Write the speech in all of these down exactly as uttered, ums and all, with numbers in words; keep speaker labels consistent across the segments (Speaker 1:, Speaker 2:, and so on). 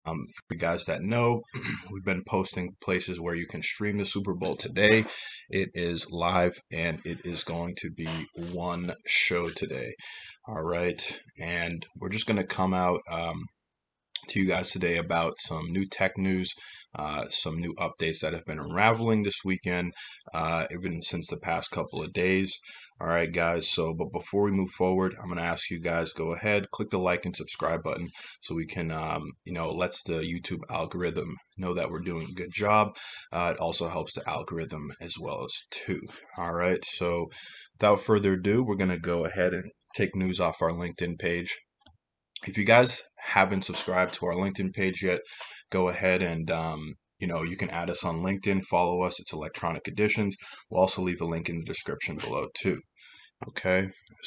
Speaker 1: Um, for you guys that know, we've been posting places where you can stream the Super Bowl today. It is live and it is going to be one show today. All right. And we're just going to come out um, to you guys today about some new tech news, uh, some new updates that have been unraveling this weekend, uh, even since the past couple of days. All right, guys. So, but before we move forward, I'm going to ask you guys go ahead, click the like and subscribe button so we can, um, you know, lets the YouTube algorithm know that we're doing a good job. Uh, it also helps the algorithm as well as too. All right. So, without further ado, we're going to go ahead and take news off our LinkedIn page. If you guys haven't subscribed to our LinkedIn page yet, go ahead and um, you know you can add us on LinkedIn, follow us. It's Electronic Editions. We'll also leave a link in the description below too. Okay,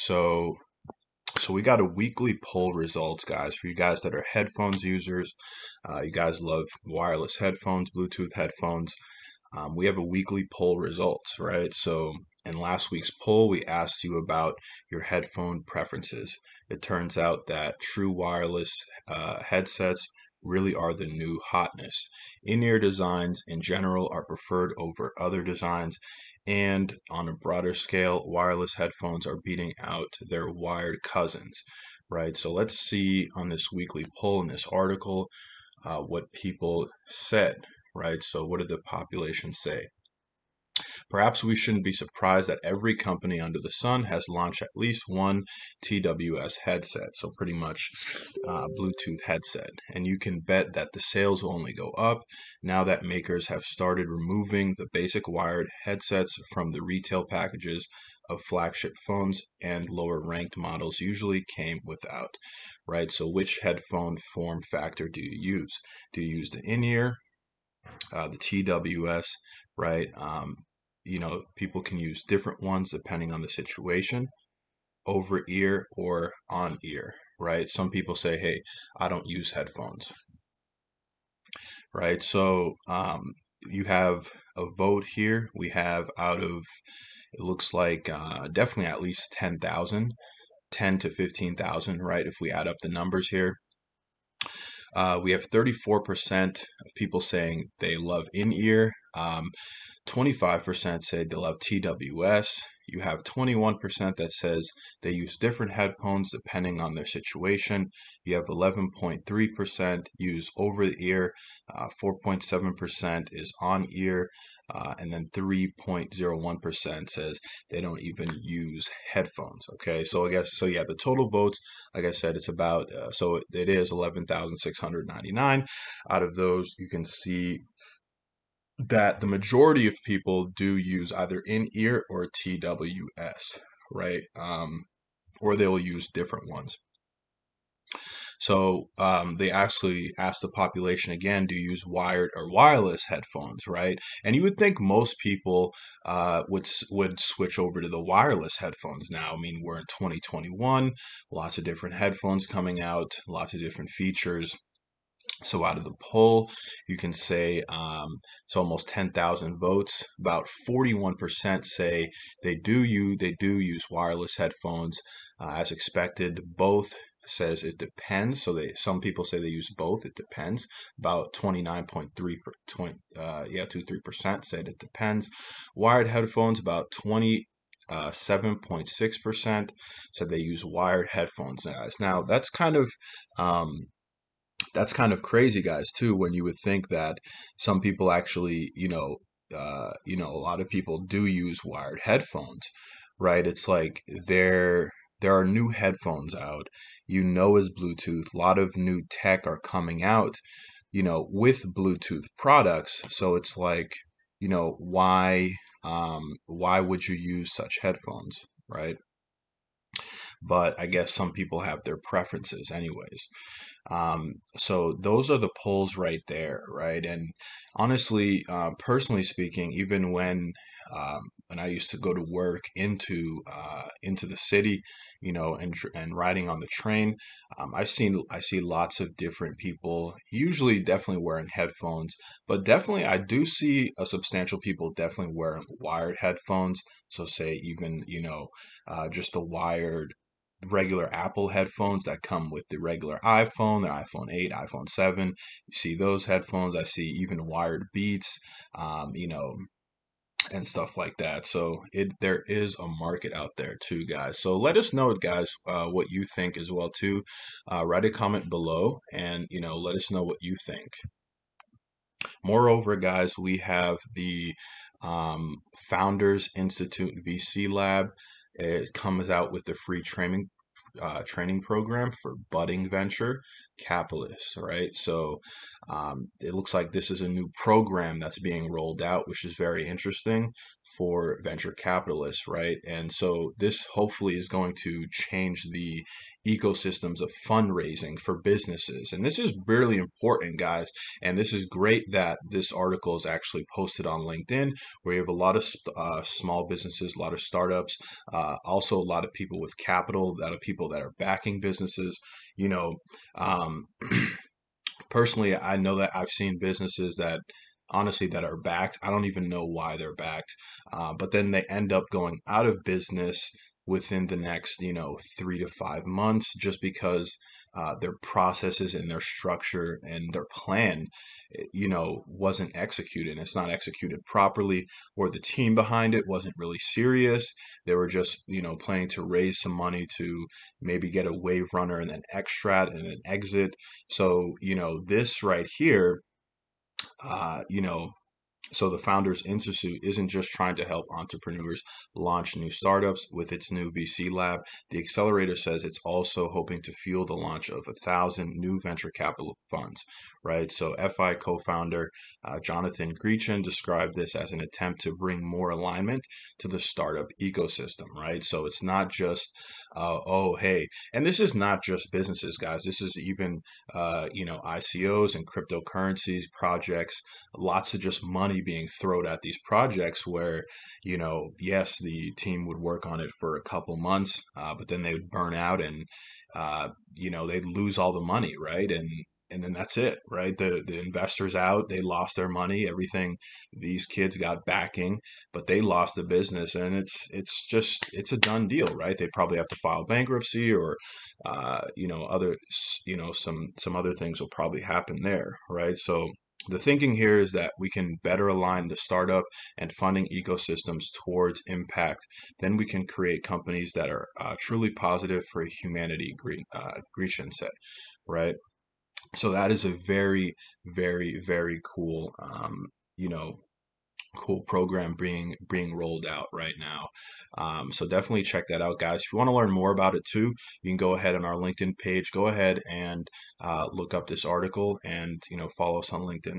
Speaker 1: so so we got a weekly poll results, guys, for you guys that are headphones users. Uh, you guys love wireless headphones, Bluetooth headphones. Um, we have a weekly poll results, right? So in last week's poll, we asked you about your headphone preferences. It turns out that true wireless uh, headsets really are the new hotness. In-ear designs in general are preferred over other designs, and on a broader scale, wireless headphones are beating out their wired cousins, right? So let's see on this weekly poll in this article uh, what people said, right? So what did the population say? Perhaps we shouldn't be surprised that every company under the sun has launched at least one T W S headset, so pretty much uh, Bluetooth headset. And you can bet that the sales will only go up now that makers have started removing the basic wired headsets from the retail packages of flagship phones, and lower ranked models usually came without, right? So which headphone form factor do you use? Do you use the in-ear, uh, the T W S, right? Um, you know, people can use different ones depending on the situation, over ear or on ear, right? Some people say, hey, I don't use headphones, right? So um, you have a vote here. We have out of, it looks like uh, definitely at least ten thousand, ten to fifteen thousand, right? If we add up the numbers here. Uh, we have thirty-four percent of people saying they love in-ear. Um, twenty-five percent say they love T W S. You have twenty-one percent that says they use different headphones depending on their situation. You have eleven point three percent use over the ear, uh, four point seven percent is on ear, uh, and then three point zero one percent says they don't even use headphones. Okay, so I guess, so yeah, the total votes, like I said, it's about, uh, so it is eleven thousand six hundred ninety-nine. Out of those, you can see that the majority of people do use either in-ear or T W S, right? Um, or they'll use different ones. So um, they actually asked the population again, do you use wired or wireless headphones, right? And you would think most people uh, would would switch over to the wireless headphones now. I mean, we're in twenty twenty-one, lots of different headphones coming out, lots of different features. So out of the poll, you can say um, it's almost ten thousand votes. About forty-one percent say they do use they do use wireless headphones, uh, as expected. Both says it depends. So they some people say they use both. It depends. About twenty-nine point three per, twenty, uh, yeah, two three percent said it depends. Wired headphones, about twenty. Uh, seven point six percent said they use wired headphones, guys. Now that's kind of um, that's kind of crazy, guys, too, when you would think that some people actually, you know, uh, you know, a lot of people do use wired headphones, right? It's like there there are new headphones out, you know, as Bluetooth. A lot of new tech are coming out, you know, with Bluetooth products. So it's like, you know, why um, why would you use such headphones, right? But I guess some people have their preferences anyways. Um, so those are the polls right there, right? And honestly, uh, personally speaking, even when um, when I used to go to work into uh, into the city, you know, and tr- and riding on the train, um, I've seen I see lots of different people, usually definitely wearing headphones, but definitely I do see a substantial people definitely wearing wired headphones. So say even, you know, uh, just the wired regular Apple headphones that come with the regular iPhone, their iPhone eight, iPhone seven. You see those headphones. I see even wired Beats, um, you know, and stuff like that. So it there is a market out there too, guys. So let us know, guys, uh, what you think as well too. Uh, write a comment below, and you know, let us know what you think. Moreover, guys, we have the um, Founders Institute V C Lab. It comes out with the free training uh, training program for budding venture capitalists, right? So um, it looks like this is a new program that's being rolled out, which is very interesting for venture capitalists, right? And so this hopefully is going to change the ecosystems of fundraising for businesses. And this is really important, guys. And this is great that this article is actually posted on LinkedIn, where you have a lot of uh, small businesses, a lot of startups, uh, also a lot of people with capital, a lot of people that are backing businesses. You know, um, personally, I know that I've seen businesses that honestly that are backed. I don't even know why they're backed, uh, but then they end up going out of business within the next, you know, three to five months just because uh, their processes and their structure and their plan, eh, you know, wasn't executed. It's not executed properly, or the team behind it wasn't really serious. They were just, you know, planning to raise some money to maybe get a wave runner and then extract and then exit. So, you know, this right here, uh, you know, so the Founders Institute isn't just trying to help entrepreneurs launch new startups with its new V C lab. The accelerator says it's also hoping to fuel the launch of a thousand new venture capital funds, right? So F I co-founder uh, Jonathan Griechen described this as an attempt to bring more alignment to the startup ecosystem, right? So it's not just uh, oh, hey, and this is not just businesses, guys. This is even, uh, you know, I C Os and cryptocurrencies projects, lots of just money being thrown at these projects where, you know, yes, the team would work on it for a couple months, uh, but then they would burn out and, uh, you know, they'd lose all the money, right? And and then that's it, right? The the investors out, they lost their money, everything. These kids got backing, but they lost the business, and it's it's just it's a done deal, right? They probably have to file bankruptcy, or uh, you know, other you know some some other things will probably happen there, right? So the thinking here is that we can better align the startup and funding ecosystems towards impact. Then we can create companies that are uh, truly positive for humanity, Green, uh, Grecian said, right? So that is a very, very, very cool, um, you know, cool program being being rolled out right now. Um, so definitely check that out, guys. If you want to learn more about it too, you can go ahead on our LinkedIn page. Go ahead and uh, look up this article, and you know, follow us on LinkedIn.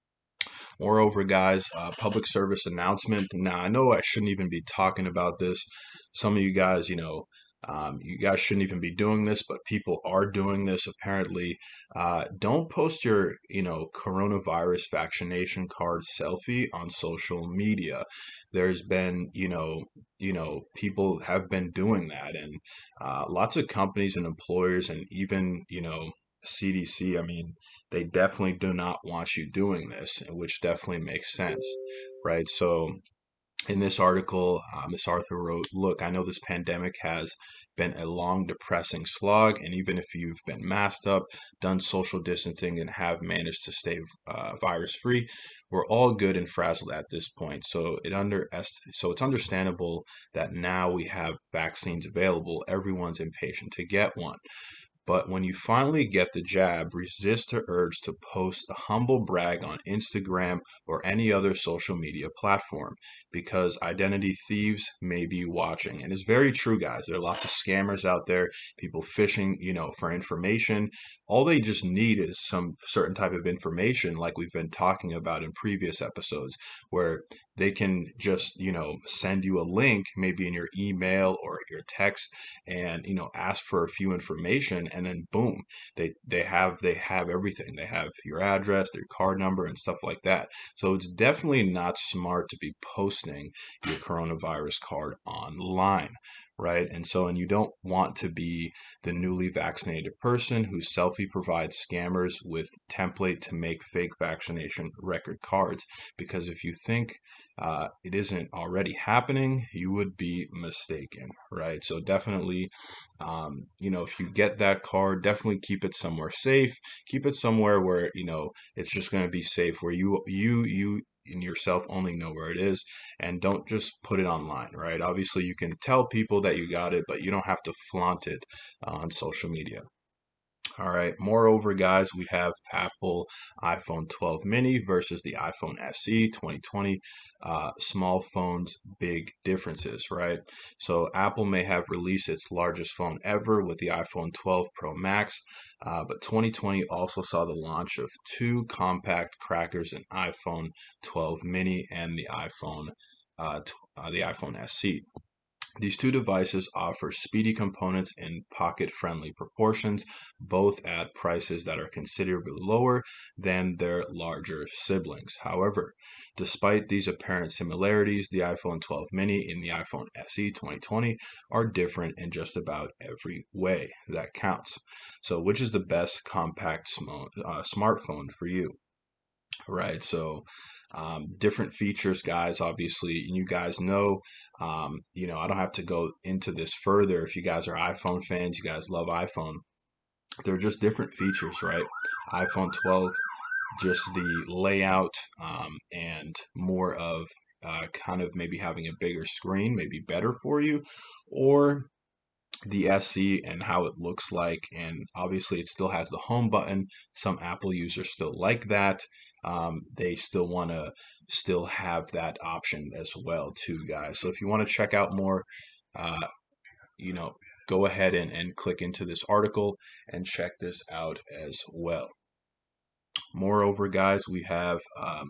Speaker 1: Moreover, guys, uh, public service announcement. Now, I know I shouldn't even be talking about this. Some of you guys, you know, um, you guys shouldn't even be doing this, but people are doing this apparently. Uh, don't post your, you know, coronavirus vaccination card selfie on social media. There's been, you know, you know, people have been doing that, and uh, lots of companies and employers, and even, you know, C D C. I mean, they definitely do not want you doing this, which definitely makes sense, right? So in this article, uh, Miss Arthur wrote, look, I know this pandemic has been a long, depressing slog, and even if you've been masked up, done social distancing, and have managed to stay uh, virus free, we're all good and frazzled at this point. So it under so it's understandable that now we have vaccines available. Everyone's impatient to get one. But when you finally get the jab, resist the urge to post a humble brag on Instagram or any other social media platform, because identity thieves may be watching. And it's very true, guys. There are lots of scammers out there, people fishing, you know, for information. All they just need is some certain type of information, like we've been talking about in previous episodes, where they can just, you know, send you a link, maybe in your email or your text, and, you know, ask for a few information, and then boom, they they have they have everything. They have your address, their card number, and stuff like that. So it's definitely not smart to be posting your coronavirus card online, right? And so, and you don't want to be the newly vaccinated person whose selfie provides scammers with template to make fake vaccination record cards. Because if you think uh, it isn't already happening, you would be mistaken, right? So definitely, um, you know, if you get that card, definitely keep it somewhere safe. Keep it somewhere where, you know, it's just going to be safe, where you, you, you, and yourself only know where it is, and don't just put it online, right? Obviously you can tell people that you got it, but you don't have to flaunt it uh, on social media. All right. Moreover, guys, we have Apple iPhone twelve mini versus the iPhone S E twenty twenty. Uh, small phones, big differences, right? So Apple may have released its largest phone ever with the iPhone twelve Pro Max, uh, but twenty twenty also saw the launch of two compact crackers, an iPhone twelve mini and the iPhone, uh, tw- uh, the iPhone S E. These two devices offer speedy components in pocket-friendly proportions, both at prices that are considerably lower than their larger siblings. However, despite these apparent similarities, the iPhone twelve mini and the iPhone S E twenty twenty are different in just about every way that counts. So, which is the best compact smo- uh, smartphone for you? Right. So, um, different features, guys. Obviously, you guys know. Um, you know, I don't have to go into this further. If you guys are iPhone fans, you guys love iPhone. They're just different features, right? iPhone twelve, just the layout, um, and more of uh, kind of maybe having a bigger screen, maybe better for you, or the S E and how it looks like. And obviously, it still has the home button. Some Apple users still like that. Um, they still want to still have that option as well, too, guys. So if you want to check out more, uh, you know, go ahead and, and click into this article and check this out as well. Moreover, guys, we have um,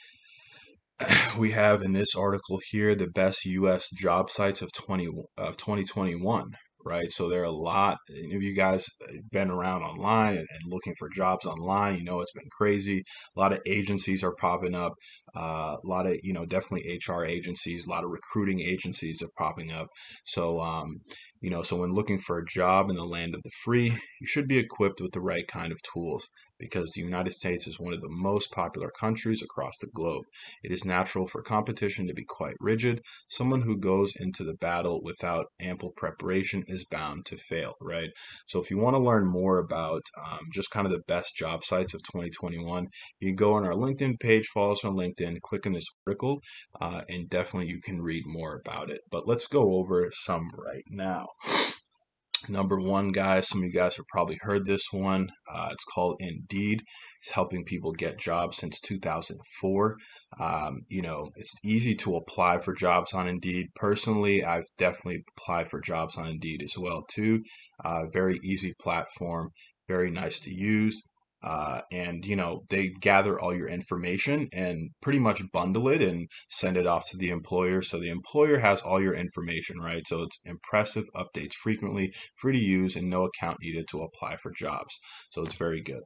Speaker 1: we have in this article here the best U S job sites of twenty of twenty twenty-one, right? So there are a lot. If you guys been around online and, and looking for jobs online, you know it's been crazy. A lot of agencies are popping up. Uh, a lot of, you know, definitely H R agencies. A lot of recruiting agencies are popping up. So um, you know, so when looking for a job in the land of the free, you should be equipped with the right kind of tools, because the United States is one of the most popular countries across the globe. It is natural for competition to be quite rigid. Someone who goes into the battle without ample preparation is bound to fail, right? So if you want to learn more about um, just kind of the best job sites of twenty twenty-one, you can go on our LinkedIn page, follow us on LinkedIn, click on this article, uh, and definitely you can read more about it. But let's go over some right now. Number one, guys, some of you guys have probably heard this one. Uh, it's called Indeed. It's helping people get jobs since two thousand four. Um, you know, it's easy to apply for jobs on Indeed. Personally, I've definitely applied for jobs on Indeed as well too. Uh, very easy platform, very nice to use. Uh, and you know, they gather all your information and pretty much bundle it and send it off to the employer. So the employer has all your information, right? So it's impressive, updates frequently, free to use, and no account needed to apply for jobs. So it's very good.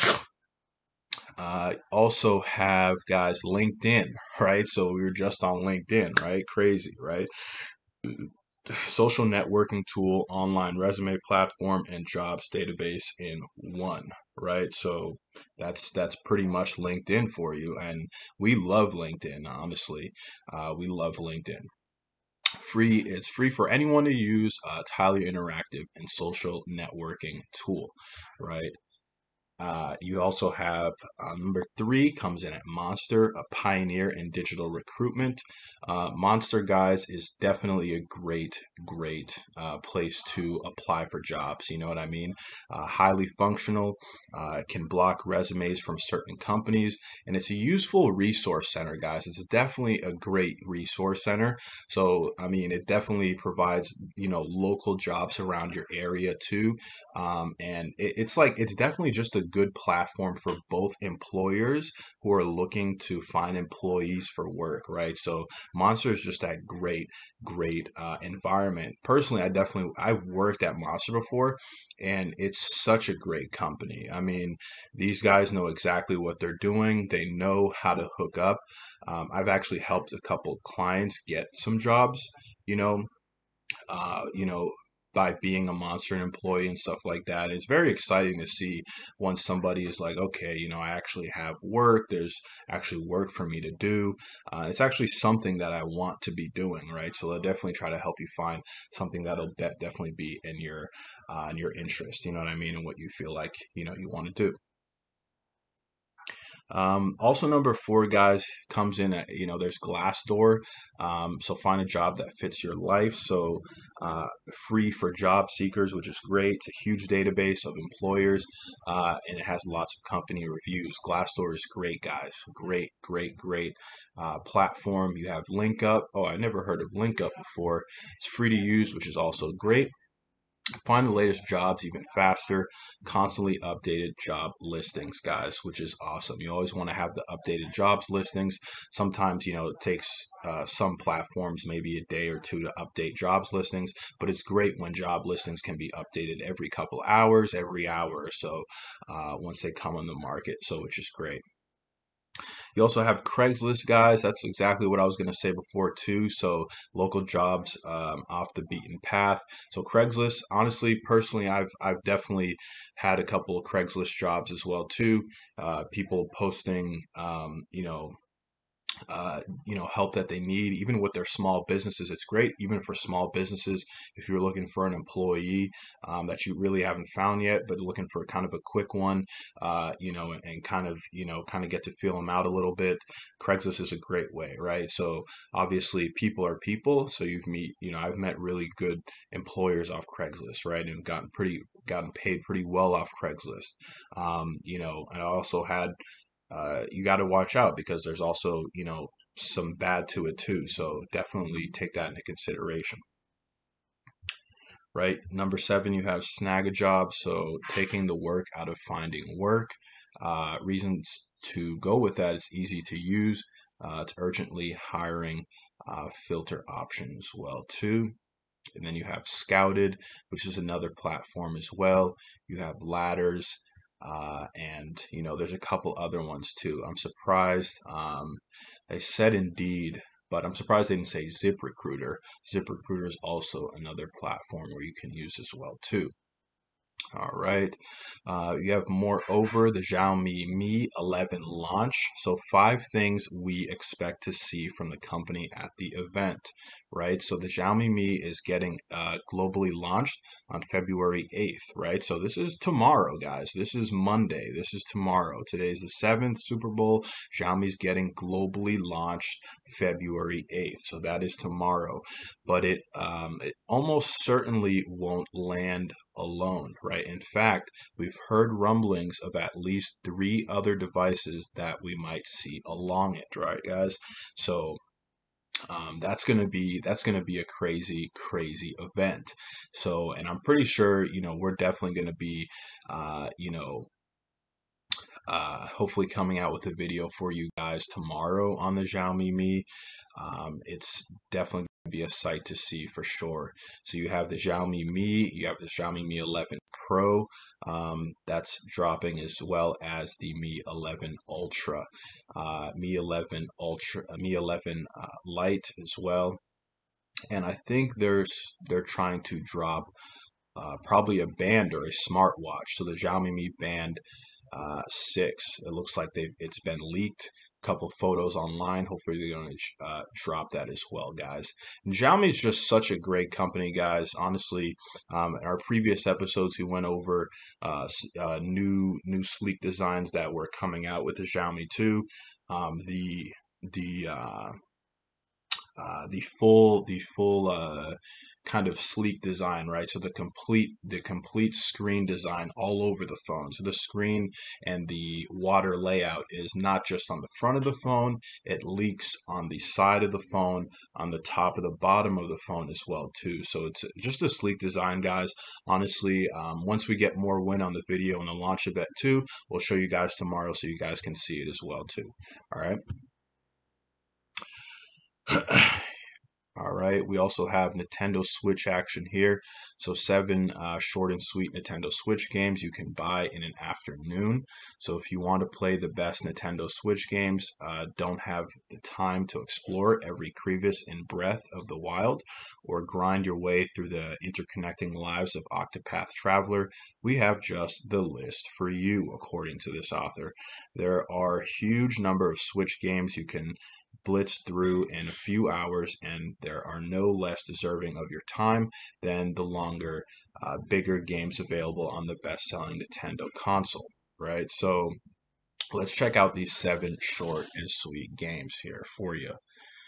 Speaker 1: Uh, also have, guys, LinkedIn, right? So we were just on LinkedIn, right? Crazy, right? Social networking tool, online resume platform, and jobs database in one, right? So that's that's pretty much LinkedIn for you, and we love LinkedIn. Honestly, uh, we love LinkedIn. Free, it's free for anyone to use. Uh, it's highly interactive and social networking tool, right? Uh, you also have uh, number three comes in at Monster, a pioneer in digital recruitment. Uh, Monster, guys, is definitely a great, great uh, place to apply for jobs. You know what I mean? Uh, highly functional, uh, can block resumes from certain companies, and it's a useful resource center, guys. It's definitely a great resource center. So, I mean, it definitely provides, you know, local jobs around your area too. Um, and it, it's like, it's definitely just a good platform for both employers who are looking to find employees for work, right? So Monster is just that great, great uh, environment. Personally, I definitely, I've worked at Monster before, and it's such a great company. I mean, these guys know exactly what they're doing. They know how to hook up. Um, I've actually helped a couple clients get some jobs, you know, uh, you know, by being a Monster employee and stuff like that. It's very exciting to see once somebody is like, okay, you know, I actually have work. There's actually work for me to do. Uh, it's actually something that I want to be doing, right? So they'll definitely try to help you find something that'll de- definitely be in your uh, in your interest. You know what I mean, and what you feel like you know you want to do. Um, also, number four, guys, comes in at, you know, there's Glassdoor. Um, so find a job that fits your life. So uh, free for job seekers, which is great. It's a huge database of employers, uh, and it has lots of company reviews. Glassdoor is great, guys. Great, great, great. Uh, platform. You have LinkUp. Oh, I never heard of LinkUp before. It's free to use, which is also great. Find the latest jobs even faster. Constantly updated job listings, guys, which is awesome. You always want to have the updated jobs listings. Sometimes, you know, it takes uh, some platforms maybe a day or two to update jobs listings, but it's great when job listings can be updated every couple hours, every hour or so, uh, once they come on the market. So, which is great. You also have Craigslist, guys. That's exactly what I was going to say before, too. So, local jobs um, off the beaten path. So, Craigslist, honestly, personally, I've I've definitely had a couple of Craigslist jobs as well, too. Uh, people posting, um, you know, uh, you know, help that they need, even with their small businesses. It's great, even for small businesses, if you're looking for an employee um, that you really haven't found yet, but looking for kind of a quick one, uh, you know, and, and kind of, you know, kind of get to feel them out a little bit. Craigslist is a great way, right? So obviously, people are people. So you've meet, you know, I've met really good employers off Craigslist, right, and gotten pretty, gotten paid pretty well off Craigslist. Um, you know, and I also had uh, you got to watch out because there's also, you know, some bad to it too. So definitely take that into consideration, right? Number seven, you have snag a job. So taking the work out of finding work. Uh, reasons to go with that, it's easy to use. Uh, it's urgently hiring uh, filter option as well too. And then you have Scouted, which is another platform as well. You have Ladders, uh, and you know there's a couple other ones too. I'm surprised. Um, they said Indeed, but I'm surprised they didn't say ZipRecruiter. ZipRecruiter is also another platform where you can use as well too. All right. Uh, you have moreover the Xiaomi Mi eleven launch. So five things we expect to see from the company at the event, right? So the Xiaomi Mi is getting uh, globally launched on February eighth, right? So this is tomorrow, guys. This is Monday. This is tomorrow. Today is the seventh Super Bowl. Xiaomi's getting globally launched February eighth. So that is tomorrow. But it um, it almost certainly won't land alone, right? In fact, we've heard rumblings of at least three other devices that we might see along it, right, guys? So um, that's gonna be that's gonna be a crazy, crazy event. So, and I'm pretty sure, you know, we're definitely gonna be, uh, you know, uh, hopefully coming out with a video for you guys tomorrow on the Xiaomi Mi. Um, it's definitely going to be a sight to see for sure. So you have the Xiaomi Mi, you have the Xiaomi Mi eleven Pro, um, that's dropping, as well as the Mi eleven Ultra, uh, Mi eleven Ultra, uh, Mi eleven uh, Lite as well. And I think there's they're trying to drop uh, probably a band or a smartwatch. So the Xiaomi Mi Band uh, six. It looks like they it's been leaked. A couple photos online. Hopefully they're going to uh, drop that as well, guys. And Xiaomi is just such a great company, guys. Honestly, um, in our previous episodes, we went over uh, uh, new new sleek designs that were coming out with the Xiaomi two. Um, the the uh, uh, the full the full uh, kind of sleek design, right? So the complete the complete screen design all over the phone. So the screen and the water layout is not just on the front of the phone, it leaks on the side of the phone, on the top of the bottom of the phone as well too. So it's just a sleek design, guys. Honestly, um, once we get more win on the video and the launch of it too, we'll show you guys tomorrow so you guys can see it as well too. All right. All right, we also have Nintendo Switch action here. So seven uh, short and sweet Nintendo Switch games you can buy in an afternoon. So if you want to play the best Nintendo Switch games, uh, don't have the time to explore every crevice and breadth of the wild, or grind your way through the interconnecting lives of Octopath Traveler, we have just the list for you, according to this author. There are a huge number of Switch games you can blitz through in a few hours, and there are no less deserving of your time than the longer, uh, bigger games available on the best selling Nintendo console, right? So let's check out these seven short and sweet games here for you.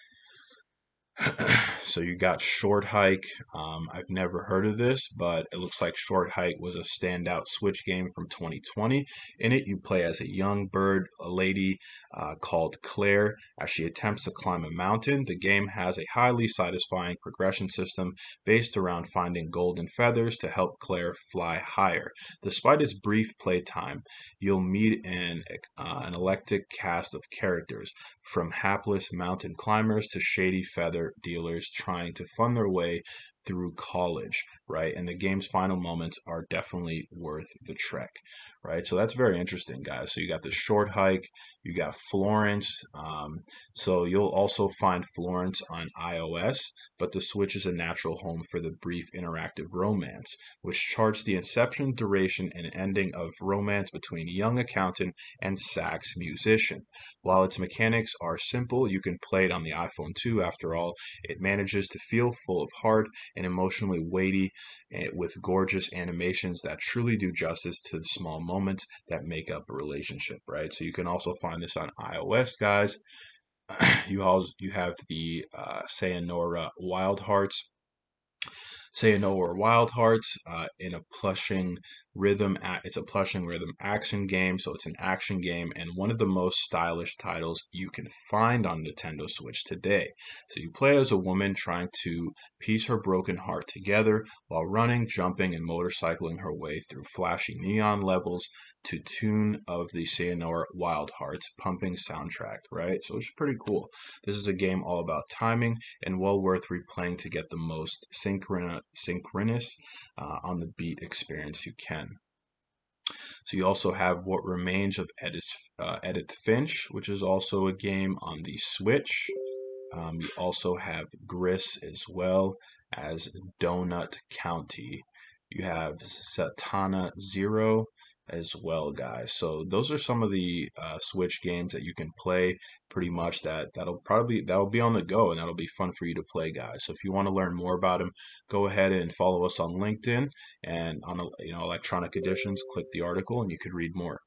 Speaker 1: So you got Short Hike. Um, I've never heard of this, but it looks like Short Hike was a standout Switch game from twenty twenty. In it, you play as a young bird, a lady uh, called Claire, as she attempts to climb a mountain. The game has a highly satisfying progression system based around finding golden feathers to help Claire fly higher. Despite its brief playtime, you'll meet an, uh, an eclectic cast of characters, from hapless mountain climbers to shady feather dealers trying to fund their way through college, right? And the game's final moments are definitely worth the trek, right? So that's very interesting, guys. So you got the Short Hike, you got Florence. Um, so you'll also find Florence on iOS, but the Switch is a natural home for the brief interactive romance, which charts the inception, duration, and ending of romance between a young accountant and sax musician. While its mechanics are simple, you can play it on the iPhone two. After all, it manages to feel full of heart and emotionally weighty, eh, with gorgeous animations that truly do justice to the small moments that make up a relationship, right? So you can also find this on iOS, guys. You also you have the uh, Sayonara Wild Hearts. Sayonara Wild Hearts uh, in a plushing rhythm. A- it's a plushing rhythm action game, so it's an action game and one of the most stylish titles you can find on Nintendo Switch today. So you play as a woman trying to piece her broken heart together while running, jumping, and motorcycling her way through flashy neon levels to tune of the Sayonara Wild Hearts pumping soundtrack, right? So it's pretty cool. This is a game all about timing and well worth replaying to get the most synchron- synchronous uh, on the beat experience you can. So you also have What Remains of Edith, uh, Edith Finch, which is also a game on the Switch. Um, you also have Gris as well as Donut County. You have Satana Zero as well, guys. So those are some of the uh, Switch games that you can play. Pretty much that that'll probably that'll be on the go, and that'll be fun for you to play, guys. So if you want to learn more about them, go ahead and follow us on LinkedIn and on you know Electronic Editions. Click the article, and you could read more.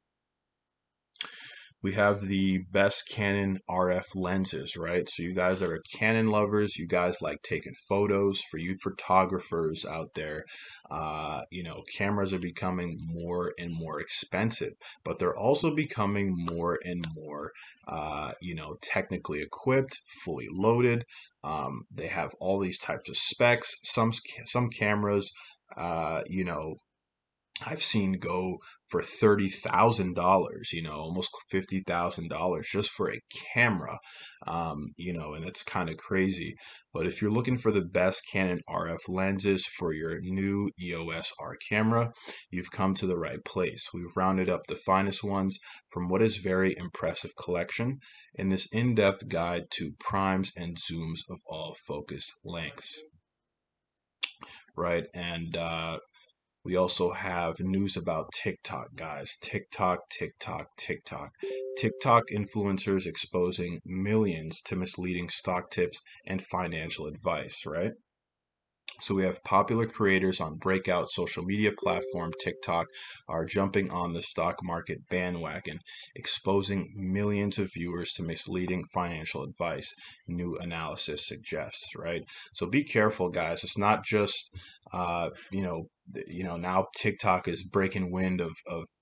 Speaker 1: We have the best Canon R F lenses, right? So you guys that are Canon lovers, you guys like taking photos. For you photographers out there, uh, you know, cameras are becoming more and more expensive, but they're also becoming more and more, uh, you know, technically equipped, fully loaded. Um, they have all these types of specs. Some some cameras, uh, you know, I've seen go for thirty thousand dollars, you know, almost fifty thousand dollars just for a camera, um, you know, and it's kind of crazy. But if you're looking for the best Canon R F lenses for your new E O S R camera, you've come to the right place. We've rounded up the finest ones from what is very impressive collection in this in-depth guide to primes and zooms of all focus lengths, right? And uh, we also have news about TikTok, guys. TikTok, TikTok, TikTok. TikTok influencers exposing millions to misleading stock tips and financial advice, right? So we have popular creators on breakout social media platform TikTok are jumping on the stock market bandwagon, exposing millions of viewers to misleading financial advice, new analysis suggests, right? So be careful, guys. It's not just uh, you know, th- you know, now TikTok is breaking wind of of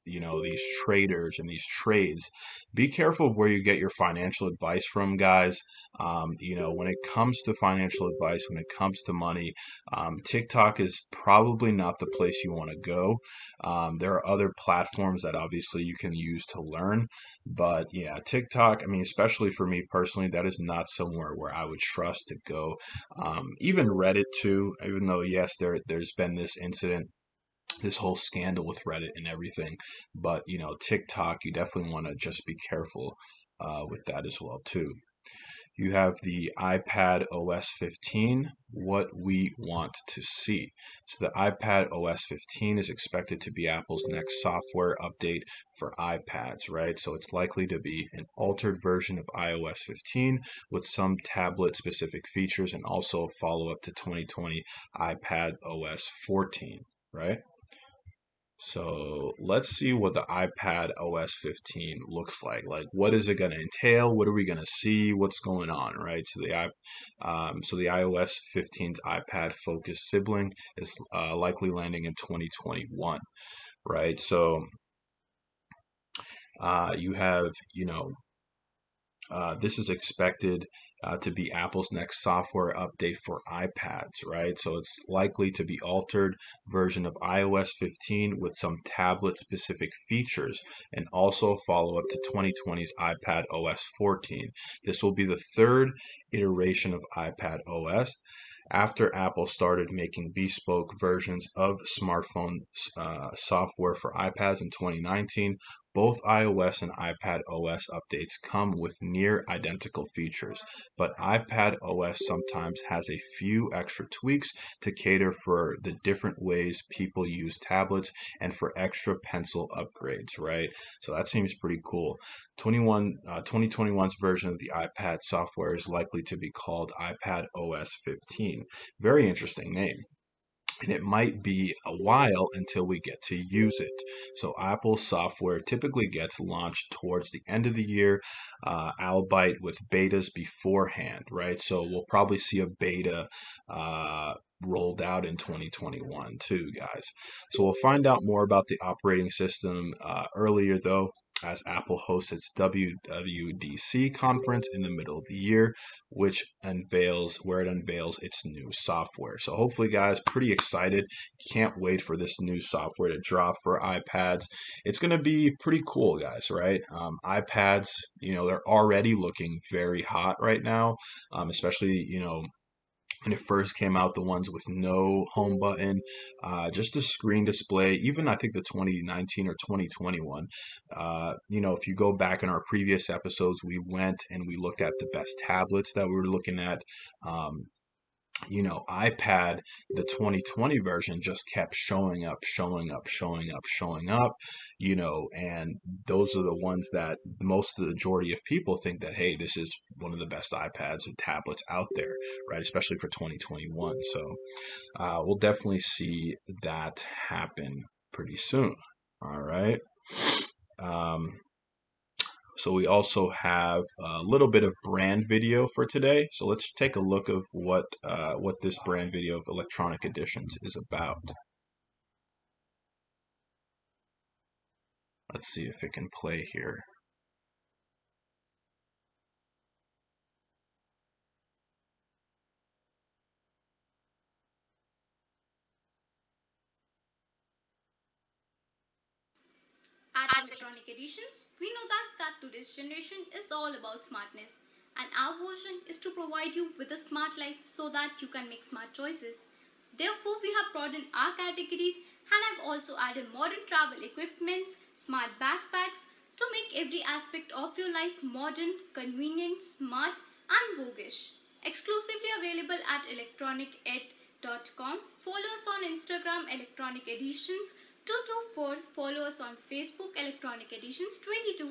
Speaker 1: you know, these traders and these trades. Be careful of where you get your financial advice from, guys. Um, you know, when it comes to financial advice, when it comes to money, um, TikTok is probably not the place you want to go. Um, there are other platforms that obviously you can use to learn, but yeah, TikTok, I mean, especially for me personally, that is not somewhere where I would trust to go. Um, even Reddit too, even though yes, there there's been this incident, this whole scandal with Reddit and everything. But you know, TikTok, you definitely want to just be careful uh, with that as well too. You have the iPad O S fifteen, what we want to see. So the iPad O S fifteen is expected to be Apple's next software update for iPads, right? So it's likely to be an altered version of i O S fifteen with some tablet specific features and also a follow up to twenty twenty iPad O S fourteen, right? So let's see what the iPad O S fifteen looks like. Like, what is it going to entail? What are we going to see? What's going on, right? So the um, so the iOS fifteen's iPad Focus sibling is uh, likely landing in twenty twenty-one, right? So uh, you have, you know, uh, this is expected uh, to be Apple's next software update for iPads, right? So it's likely to be altered version of i O S fifteen with some tablet specific features and also follow up to twenty twenty's iPad O S fourteen. This will be the third iteration of iPad O S after Apple started making bespoke versions of smartphone uh, software for iPads in twenty nineteen. Both iOS and iPad O S updates come with near identical features, but iPad O S sometimes has a few extra tweaks to cater for the different ways people use tablets and for extra pencil upgrades, right? So that seems pretty cool. twenty-one, uh, twenty twenty-one's version of the iPad software is likely to be called iPad O S fifteen. Very interesting name. And it might be a while until we get to use it. So Apple software typically gets launched towards the end of the year, uh, albeit with betas beforehand, right? So we'll probably see a beta uh, rolled out in twenty twenty-one too, guys. So we'll find out more about the operating system uh, earlier, though, as Apple hosts its W W D C conference in the middle of the year, which unveils where it unveils its new software. So hopefully, guys, pretty excited. Can't wait for this new software to drop for iPads. It's going to be pretty cool, guys, right? Um, iPads, you know, they're already looking very hot right now, um, especially, you know, when it first came out, the ones with no home button, uh, just a screen display, even I think the twenty nineteen or twenty twenty-one. Uh, you know, if you go back in our previous episodes, we went and we looked at the best tablets that we were looking at. Um, you know, iPad, the twenty twenty version just kept showing up, showing up, showing up, showing up, you know, and those are the ones that most of the majority of people think that, hey, this is one of the best iPads and tablets out there, right? Especially for twenty twenty-one. So uh, we'll definitely see that happen pretty soon. All right. Um, so we also have a little bit of brand video for today. So let's take a look of what uh, what this brand video of Electronic Editions is about. Let's see if it can play here.
Speaker 2: At Electronic Editions, we know that, that today's generation is all about smartness, and our vision is to provide you with a smart life so that you can make smart choices. Therefore, we have broadened our categories and have also added modern travel equipments, smart backpacks to make every aspect of your life modern, convenient, smart, and voguish. Exclusively available at electronic ed dot com. Follow us on Instagram, Electronic Editions two two four. Follow us on Facebook, Electronic Editions twenty-two.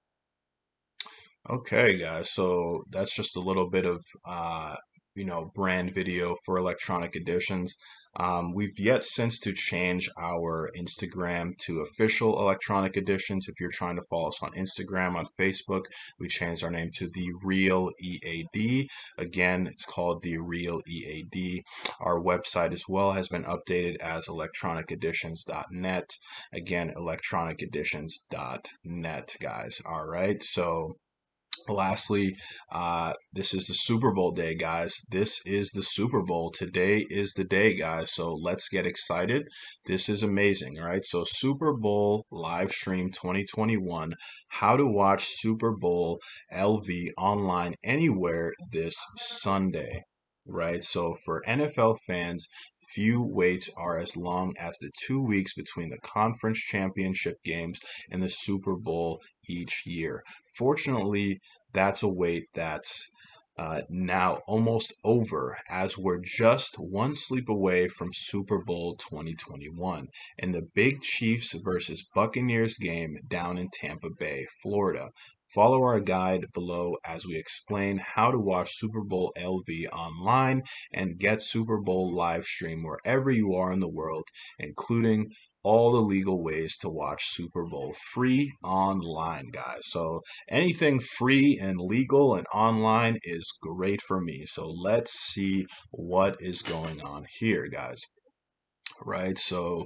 Speaker 1: Okay, guys, so that's just a little bit of uh, you know, brand video for Electronic Editions. Um, we've yet since to change our Instagram to official electronic editions. If you're trying to follow us on Instagram, on Facebook, we changed our name to The Real E A D. Again, it's called The Real E A D. Our website as well has been updated as electronic editions dot net. Again, electronic editions dot net, guys. All right. So, lastly, uh, this is the Super Bowl day, guys. This is the Super Bowl. Today is the day, guys. So let's get excited. This is amazing, all right? So Super Bowl live stream twenty twenty-one, how to watch Super Bowl L V online anywhere this Sunday, right? So for N F L fans, few waits are as long as the two weeks between the conference championship games and the Super Bowl each year. Fortunately, that's a wait that's uh, now almost over, as we're just one sleep away from Super Bowl twenty twenty-one and the big Chiefs versus Buccaneers game down in Tampa Bay, Florida. Follow our guide below as we explain how to watch Super Bowl L V online and get Super Bowl live stream wherever you are in the world, including all the legal ways to watch Super Bowl free online, guys. So anything free and legal and online is great for me. So let's see what is going on here, guys. Right? So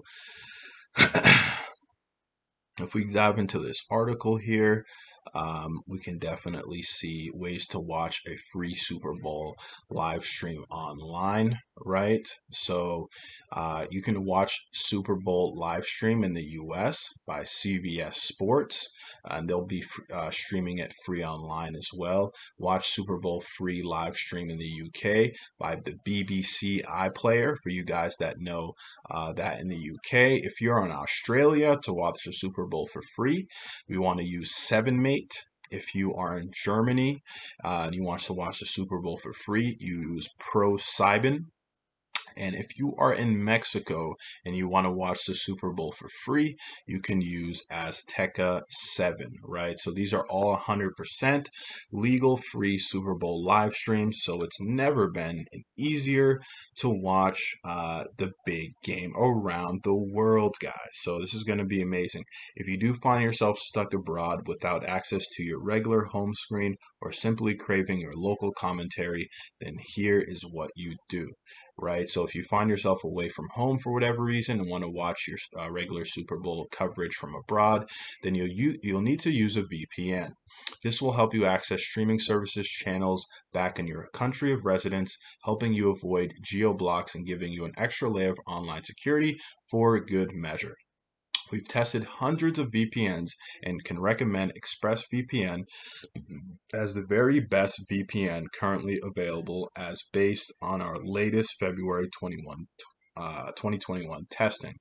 Speaker 1: if we dive into this article here, um, we can definitely see ways to watch a free Super Bowl live stream online, right? So uh, you can watch Super Bowl live stream in the U S by C B S Sports, and they'll be uh, streaming it free online as well. Watch Super Bowl free live stream in the U K by the B B C iPlayer, for you guys that know uh, that in the U K. If you're in Australia, to watch the Super Bowl for free, we want to use seven mate. If you are in Germany uh, and you want to watch the Super Bowl for free, you use ProSieben. And if you are in Mexico and you want to watch the Super Bowl for free, you can use Azteca seven, right? So these are all one hundred percent legal free Super Bowl live streams. So it's never been easier to watch uh, the big game around the world, guys. So this is going to be amazing. If you do find yourself stuck abroad without access to your regular home screen or simply craving your local commentary, then here is what you do. Right, so if you find yourself away from home for whatever reason and want to watch your uh, regular Super Bowl coverage from abroad, then you'll you, you'll need to use a V P N. This will help you access streaming services channels back in your country of residence, helping you avoid geo blocks and giving you an extra layer of online security for good measure. We've tested hundreds of V P Ns and can recommend ExpressVPN as the very best V P N currently available, as based on our latest February twenty-first, uh, twenty twenty-one testing.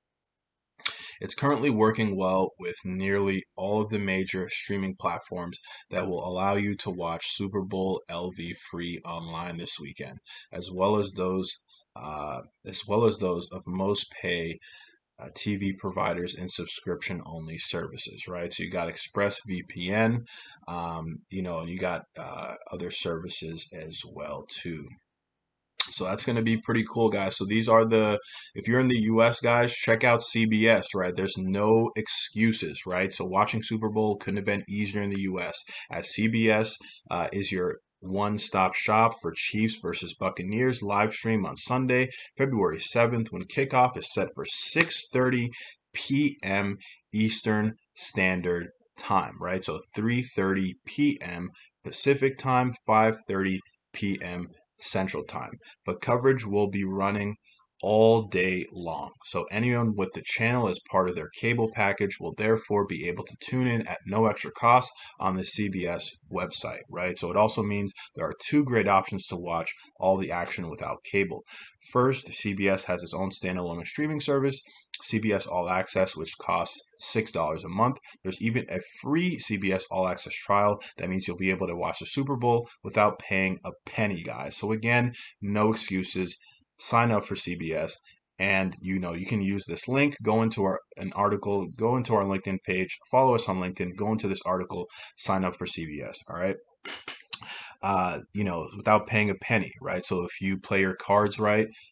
Speaker 1: It's currently working well with nearly all of the major streaming platforms that will allow you to watch Super Bowl L V free online this weekend, as well as those uh, as well as those of most pay Uh, T V providers and subscription only services, right? So you got ExpressVPN, um, you know, and you got uh, other services as well too. So that's going to be pretty cool, guys. So these are the, if you're in the U S, guys, check out C B S, right? There's no excuses, right? So watching Super Bowl couldn't have been easier in the U S, as C B S uh, is your one-stop shop for Chiefs versus Buccaneers live stream on Sunday, February seventh, when kickoff is set for six thirty p.m. Eastern Standard Time, right? So three thirty p.m. Pacific Time, five thirty p.m. Central Time. But coverage will be running all day long. So anyone with the channel as part of their cable package will therefore be able to tune in at no extra cost on the C B S website, right? So it also means there are two great options to watch all the action without cable. First, C B S has its own standalone streaming service, C B S All Access, which costs six dollars a month. There's even a free C B S All Access trial. That means you'll be able to watch the Super Bowl without paying a penny, guys. So again, no excuses. Sign up for C B S, and you know you can use this link. Go into our an article, go into our LinkedIn page, follow us on LinkedIn, go into this article, sign up for C B S. All right. Uh, you know, without paying a penny, right? So if you play your cards right,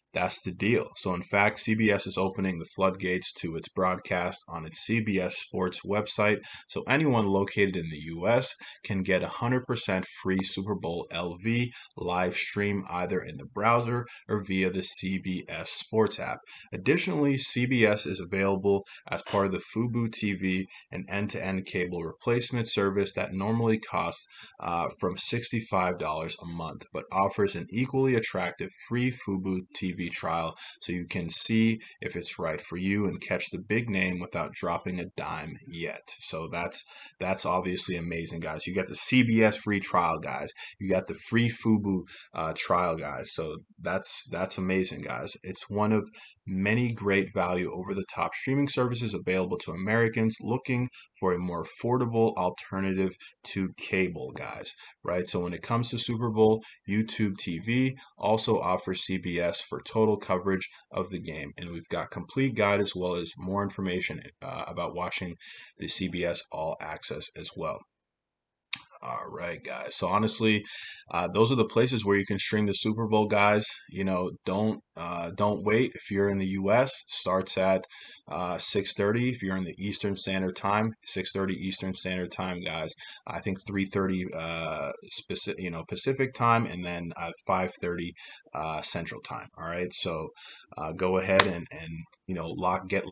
Speaker 1: That's the deal. So, in fact, C B S is opening the floodgates to its broadcast on its C B S Sports website. So, anyone located in the U S can get one hundred percent free Super Bowl L V live stream either in the browser or via the C B S Sports app. Additionally, C B S is available as part of the Fubo T V, an end-to-end cable replacement service that normally costs uh, from sixty-five dollars a month, but offers an equally attractive free Fubo T V trial so you can see if it's right for you and catch the big name without dropping a dime yet. So that's that's obviously amazing, guys. You got the C B S free trial, guys. You got the free Fubo uh, trial, guys. So that's that's amazing, guys. It's one of many great value over the top streaming services available to Americans looking for a more affordable alternative to cable, guys, right? So when it comes to Super Bowl, YouTube T V also offers C B S for total coverage of the game. And we've got complete guide as well as more information uh, about watching the C B S All Access as well. All right, guys. So honestly, uh, those are the places where you can stream the Super Bowl, guys. You know, don't uh, don't wait. If you're in the U S, starts at uh, six thirty. If you're in the Eastern Standard Time, six thirty Eastern Standard Time, guys. I think three thirty uh, specific, you know, Pacific Time, and then uh, five thirty uh, Central Time. All right. So uh, go ahead and and you know lock get